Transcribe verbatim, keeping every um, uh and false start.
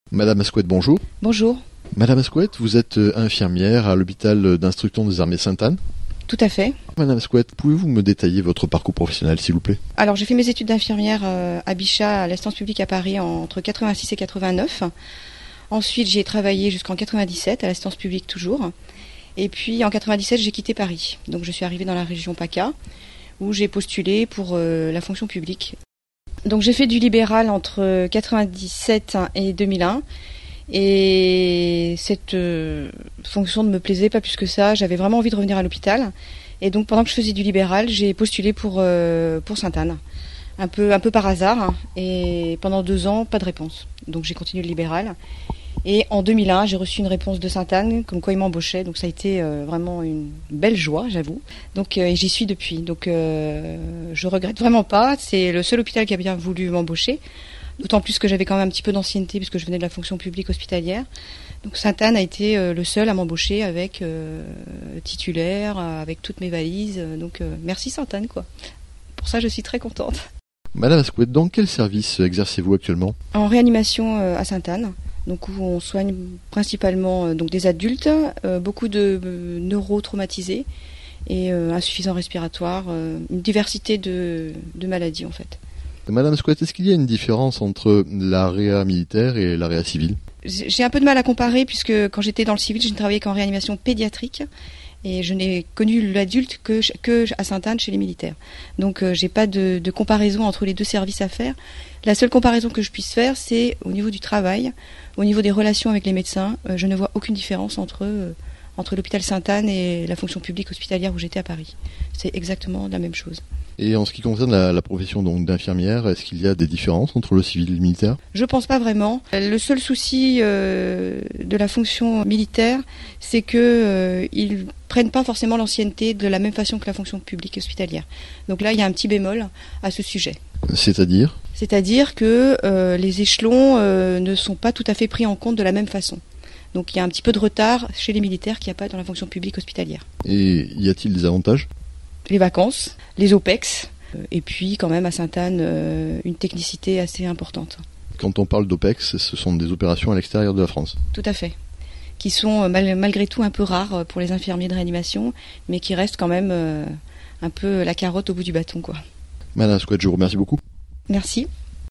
Madame Asquette, bonjour. Bonjour. Madame Asquette, vous êtes infirmière à l'hôpital d'Instructon des Armées Sainte-Anne. Tout à fait. Madame Asquette, pouvez-vous me détailler votre parcours professionnel, s'il vous plaît? Alors, j'ai fait mes études d'infirmière euh, à Bichat, à l'assistance publique à Paris, entre quatre-vingt-six et quatre-vingt-neuf. Ensuite, j'ai travaillé jusqu'en quatre-vingt-dix-sept, à l'assistance publique toujours. Et puis, en quatre-vingt-dix-sept, j'ai quitté Paris. Donc, je suis arrivée dans la région PACA, où j'ai postulé pour euh, la fonction publique. Donc, j'ai fait du libéral entre quatre-vingt-dix-sept et deux mille un. Et cette euh, fonction ne me plaisait pas plus que ça. J'avais vraiment envie de revenir à l'hôpital. Et donc, pendant que je faisais du libéral, j'ai postulé pour, euh, pour Sainte-Anne. Un peu, un peu par hasard. Hein. Et pendant deux ans, pas de réponse. Donc, j'ai continué le libéral. Et en deux mille un, j'ai reçu une réponse de Sainte-Anne, comme quoi ils m'embauchaient. Donc, ça a été euh, vraiment une belle joie, j'avoue. Donc, euh, et j'y suis depuis. Donc, euh, je regrette vraiment pas. C'est le seul hôpital qui a bien voulu m'embaucher. D'autant plus que j'avais quand même un petit peu d'ancienneté puisque je venais de la fonction publique hospitalière. Donc Sainte-Anne a été euh, le seul à m'embaucher avec euh, titulaire, avec toutes mes valises. Donc euh, merci Sainte-Anne, quoi. Pour ça, je suis très contente. Madame Asquette, dans quel service exercez-vous actuellement? En réanimation euh, à Sainte-Anne, donc où on soigne principalement euh, donc des adultes, euh, beaucoup de euh, neurotraumatisés et euh, insuffisants respiratoires, euh, une diversité de, de maladies en fait. Madame Asquette, est-ce qu'il y a une différence entre la réa militaire et la réa civile? J'ai un peu de mal à comparer puisque quand j'étais dans le civil, je ne travaillais qu'en réanimation pédiatrique et je n'ai connu l'adulte que, que à Sainte-Anne chez les militaires. Donc euh, j'ai pas de, de comparaison entre les deux services à faire. La seule comparaison que je puisse faire, c'est au niveau du travail, au niveau des relations avec les médecins. Euh, je ne vois aucune différence entre euh, entre l'hôpital Sainte-Anne et la fonction publique hospitalière où j'étais à Paris. C'est exactement la même chose. Et en ce qui concerne la, la profession donc d'infirmière, est-ce qu'il y a des différences entre le civil et le militaire? Je pense pas vraiment. Le seul souci euh, de la fonction militaire, c'est que euh, ils prennent pas forcément l'ancienneté de la même façon que la fonction publique hospitalière. Donc là, il y a un petit bémol à ce sujet. C'est-à-dire? C'est-à-dire que euh, les échelons euh, ne sont pas tout à fait pris en compte de la même façon. Donc il y a un petit peu de retard chez les militaires qu'il n'y a pas dans la fonction publique hospitalière. Et y a-t-il des avantages? Les vacances, les O P E X, et puis quand même à Sainte-Anne, euh, une technicité assez importante. Quand on parle d'O P E X, ce sont des opérations à l'extérieur de la France? Tout à fait. Qui sont mal, malgré tout un peu rares pour les infirmiers de réanimation, mais qui restent quand même euh, un peu la carotte au bout du bâton, quoi. Madame Asquette, je vous remercie beaucoup. Merci.